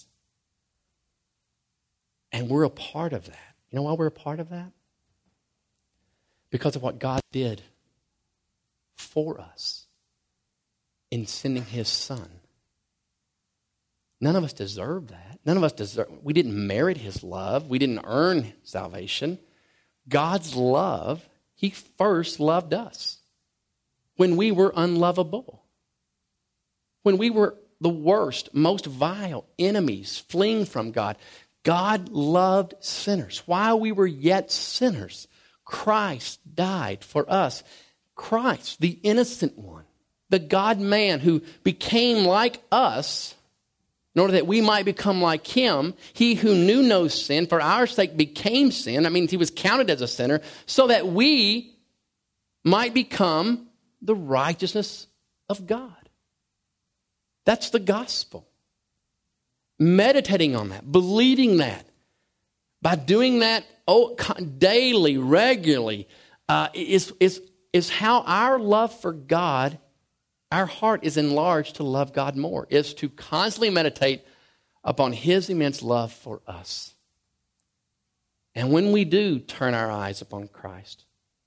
And we're a part of that. You know why we're a part of that? Because of what God did for us in sending his son. None of us deserve that. None of us deserve, we didn't merit his love. We didn't earn salvation. God's love, he first loved us when we were unlovable. When we were the worst, most vile enemies, fleeing from God. God loved sinners. While we were yet sinners, Christ died for us. Christ, the innocent one, the God-man who became like us in order that we might become like him. He who knew no sin for our sake became sin. I mean, he was counted as a sinner so that we might become the righteousness of God. That's the gospel. Meditating on that, believing that, by doing that daily, regularly, uh, is, is, is how our love for God, our heart is enlarged to love God more, is to constantly meditate upon his immense love for us. And when we do turn our eyes upon Christ,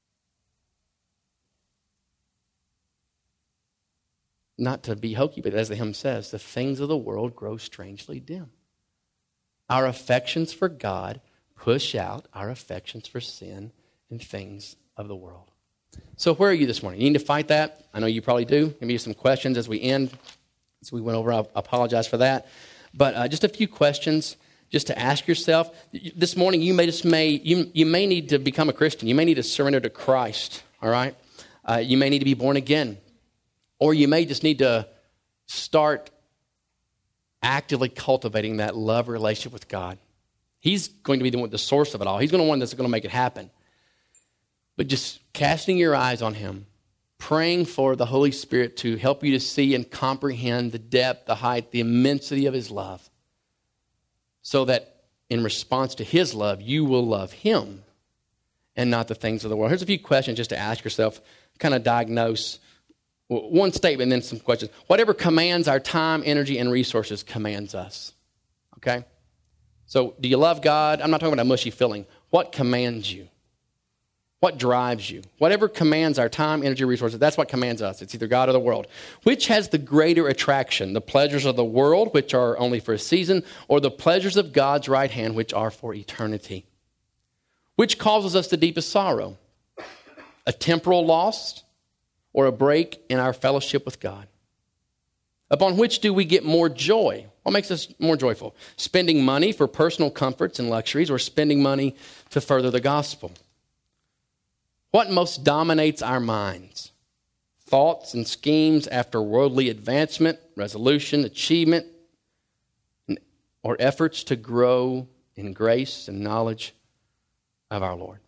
not to be hokey, but as the hymn says, the things of the world grow strangely dim. Our affections for God push out our affections for sin and things of the world. So where are you this morning? You need to fight that? I know you probably do. Maybe some questions as we end. As we went over, I apologize for that. But uh, just a few questions just to ask yourself. This morning, you may just may you, you may need to become a Christian. You may need to surrender to Christ, all right? Uh, you may need to be born again. Or you may just need to start actively cultivating that love relationship with God. He's going to be the one, the source of it all. He's going to be the one that's going to make it happen. But just casting your eyes on him, praying for the Holy Spirit to help you to see and comprehend the depth, the height, the immensity of his love, so that in response to his love, you will love him and not the things of the world. Here's a few questions just to ask yourself, kind of diagnose. One statement and then some questions. Whatever commands our time, energy, and resources commands us. Okay? So, do you love God? I'm not talking about a mushy feeling. What commands you? What drives you? Whatever commands our time, energy, resources, that's what commands us. It's either God or the world. Which has the greater attraction? The pleasures of the world, which are only for a season, or the pleasures of God's right hand, which are for eternity? Which causes us the deepest sorrow? A temporal loss, or a break in our fellowship with God? Upon which do we get more joy? What makes us more joyful? Spending money for personal comforts and luxuries, or spending money to further the gospel? What most dominates our minds? Thoughts and schemes after worldly advancement, resolution, achievement, or efforts to grow in grace and knowledge of our Lord?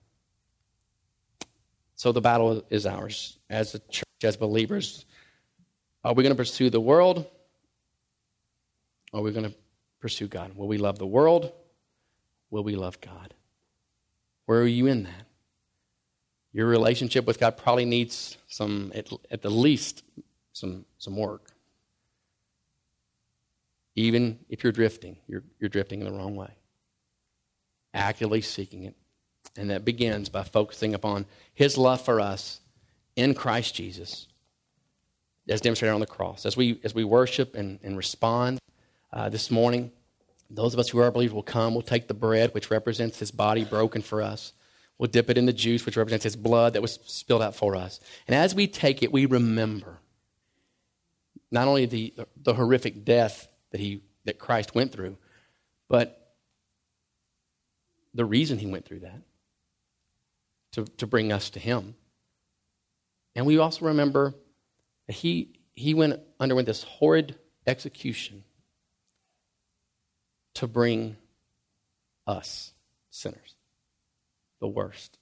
So the battle is ours as a church, as believers. Are we going to pursue the world? Or are we going to pursue God? Will we love the world? Will we love God? Where are you in that? Your relationship with God probably needs some, at, at the least, some, some work. Even if you're drifting, you're, you're drifting in the wrong way. Actively seeking it. And that begins by focusing upon his love for us in Christ Jesus, as demonstrated on the cross. As we as we worship and, and respond uh, this morning, those of us who are believers will come, we'll take the bread, which represents his body broken for us. We'll dip it in the juice, which represents his blood that was spilled out for us. And as we take it, we remember not only the, the horrific death that he that Christ went through, but the reason he went through that, to, to bring us to him. And we also remember that he, he went underwent this horrid execution to bring us, sinners, the worst.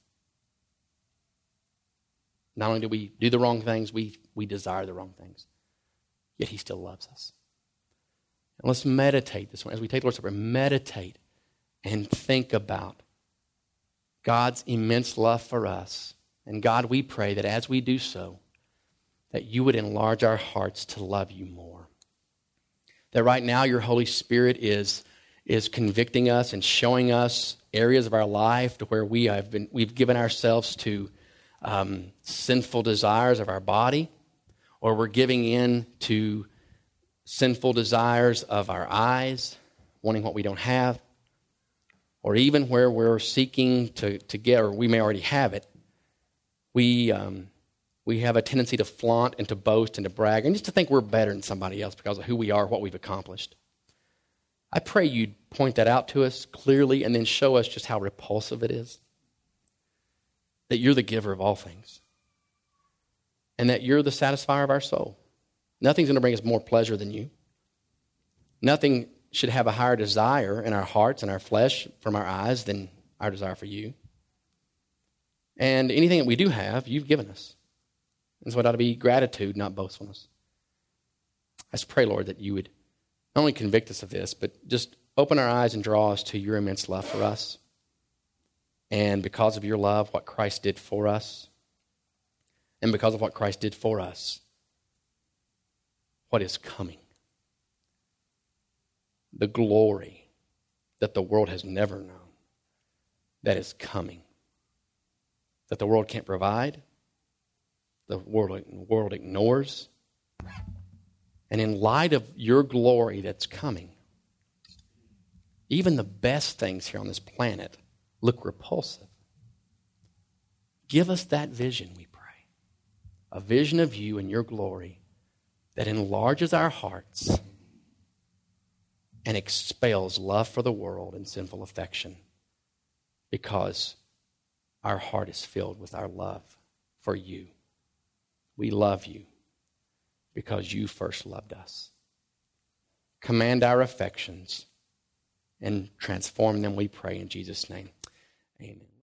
Not only do we do the wrong things, we, we desire the wrong things. Yet he still loves us. And let's meditate this morning. As we take the Lord's Supper, meditate and think about God's immense love for us. And God, we pray that as we do so, that you would enlarge our hearts to love you more. That right now your Holy Spirit is, is convicting us and showing us areas of our life to where we have been, we've given ourselves to um, sinful desires of our body, or we're giving in to sinful desires of our eyes, wanting what we don't have, or even where we're seeking to, to get, or we may already have it, we um, We have a tendency to flaunt and to boast and to brag and just to think we're better than somebody else because of who we are, what we've accomplished. I pray you'd point that out to us clearly and then show us just how repulsive it is. That you're the giver of all things. And that you're the satisfier of our soul. Nothing's going to bring us more pleasure than you. Nothing should have a higher desire in our hearts and our flesh from our eyes than our desire for you. And anything that we do have, you've given us. And so it ought to be gratitude, not boastfulness. I just pray, Lord, that you would not only convict us of this, but just open our eyes and draw us to your immense love for us. And because of your love, what Christ did for us. And because of what Christ did for us, what is coming. The glory that the world has never known, that is coming. That the world can't provide, the world, the world ignores. And in light of your glory that's coming, even the best things here on this planet look repulsive. Give us that vision, we pray. A vision of you and your glory that enlarges our hearts and expels love for the world and sinful affection because our heart is filled with our love for you. We love you because you first loved us. Command our affections and transform them, we pray in Jesus' name. Amen.